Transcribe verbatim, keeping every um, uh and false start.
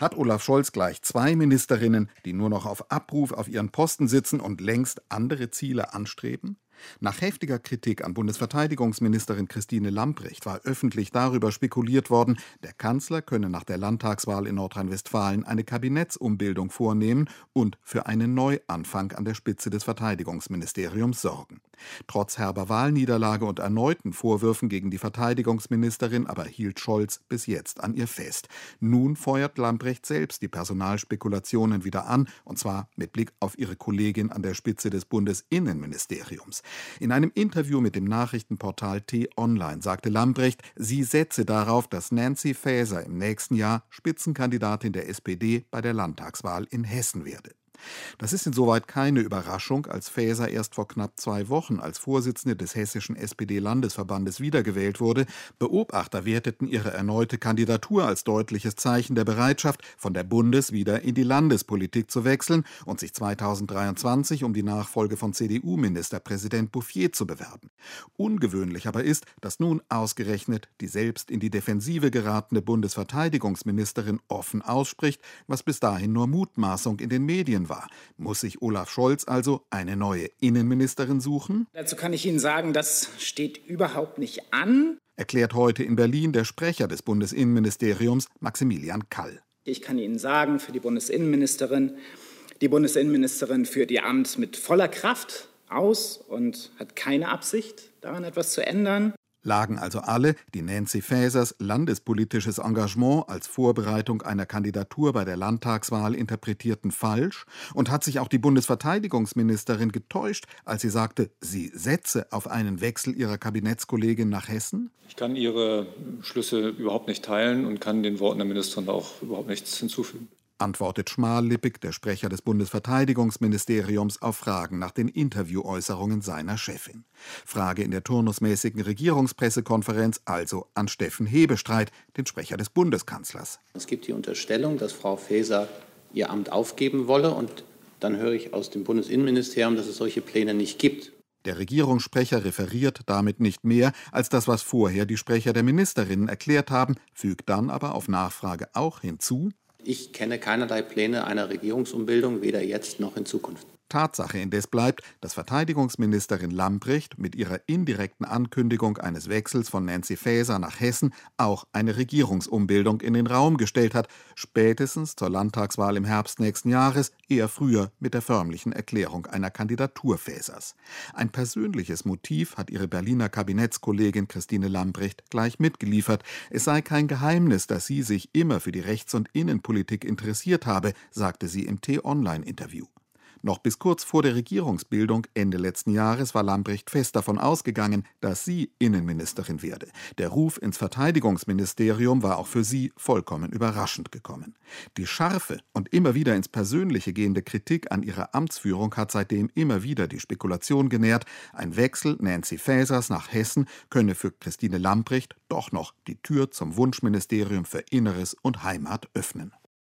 Hat Olaf Scholz gleich zwei Ministerinnen, die nur noch auf Abruf auf ihren Posten sitzen und längst andere Ziele anstreben? Nach heftiger Kritik an Bundesverteidigungsministerin Christine Lambrecht war öffentlich darüber spekuliert worden, der Kanzler könne nach der Landtagswahl in Nordrhein-Westfalen eine Kabinettsumbildung vornehmen und für einen Neuanfang an der Spitze des Verteidigungsministeriums sorgen. Trotz herber Wahlniederlage und erneuten Vorwürfen gegen die Verteidigungsministerin aber hielt Scholz bis jetzt an ihr fest. Nun feuert Lambrecht selbst die Personalspekulationen wieder an, und zwar mit Blick auf ihre Kollegin an der Spitze des Bundesinnenministeriums. In einem Interview mit dem Nachrichtenportal T-Online sagte Lambrecht, sie setze darauf, dass Nancy Faeser im nächsten Jahr Spitzenkandidatin der S P D bei der Landtagswahl in Hessen werde. Das ist insoweit keine Überraschung, als Faeser erst vor knapp zwei Wochen als Vorsitzende des hessischen S P D-Landesverbandes wiedergewählt wurde. Beobachter werteten ihre erneute Kandidatur als deutliches Zeichen der Bereitschaft, von der Bundes- wieder in die Landespolitik zu wechseln und sich zweitausenddreiundzwanzig um die Nachfolge von C D U-Ministerpräsident Bouffier zu bewerben. Ungewöhnlich aber ist, dass nun ausgerechnet die selbst in die Defensive geratene Bundesverteidigungsministerin offen ausspricht, was bis dahin nur Mutmaßung in den Medien war. War. Muss sich Olaf Scholz also eine neue Innenministerin suchen? Dazu kann ich Ihnen sagen, das steht überhaupt nicht an, erklärt heute in Berlin der Sprecher des Bundesinnenministeriums, Maximilian Kall. Ich kann Ihnen sagen, für die Bundesinnenministerin, die Bundesinnenministerin führt ihr Amt mit voller Kraft aus und hat keine Absicht, daran etwas zu ändern. Lagen also alle die Nancy Faesers landespolitisches Engagement als Vorbereitung einer Kandidatur bei der Landtagswahl interpretierten falsch? Und hat sich auch die Bundesverteidigungsministerin getäuscht, als sie sagte, sie setze auf einen Wechsel ihrer Kabinettskollegin nach Hessen? Ich kann Ihre Schlüsse überhaupt nicht teilen und kann den Worten der Ministerin auch überhaupt nichts hinzufügen. Antwortet schmallippig der Sprecher des Bundesverteidigungsministeriums auf Fragen nach den Interviewäußerungen seiner Chefin. Frage in der turnusmäßigen Regierungspressekonferenz also an Steffen Hebestreit, den Sprecher des Bundeskanzlers. Es gibt die Unterstellung, dass Frau Faeser ihr Amt aufgeben wolle, und dann höre ich aus dem Bundesinnenministerium, dass es solche Pläne nicht gibt. Der Regierungssprecher referiert damit nicht mehr als das, was vorher die Sprecher der Ministerinnen erklärt haben, fügt dann aber auf Nachfrage auch hinzu: Ich kenne keinerlei Pläne einer Regierungsumbildung, weder jetzt noch in Zukunft. Tatsache indes bleibt, dass Verteidigungsministerin Lambrecht mit ihrer indirekten Ankündigung eines Wechsels von Nancy Faeser nach Hessen auch eine Regierungsumbildung in den Raum gestellt hat, spätestens zur Landtagswahl im Herbst nächsten Jahres, eher früher mit der förmlichen Erklärung einer Kandidatur Faesers. Ein persönliches Motiv hat ihre Berliner Kabinettskollegin Christine Lambrecht gleich mitgeliefert. Es sei kein Geheimnis, dass sie sich immer für die Rechts- und Innenpolitik interessiert habe, sagte sie im T-Online-Interview. Noch bis kurz vor der Regierungsbildung Ende letzten Jahres war Lambrecht fest davon ausgegangen, dass sie Innenministerin werde. Der Ruf ins Verteidigungsministerium war auch für sie vollkommen überraschend gekommen. Die scharfe und immer wieder ins Persönliche gehende Kritik an ihrer Amtsführung hat seitdem immer wieder die Spekulation genährt, ein Wechsel Nancy Faesers nach Hessen könne für Christine Lambrecht doch noch die Tür zum Wunschministerium für Inneres und Heimat öffnen.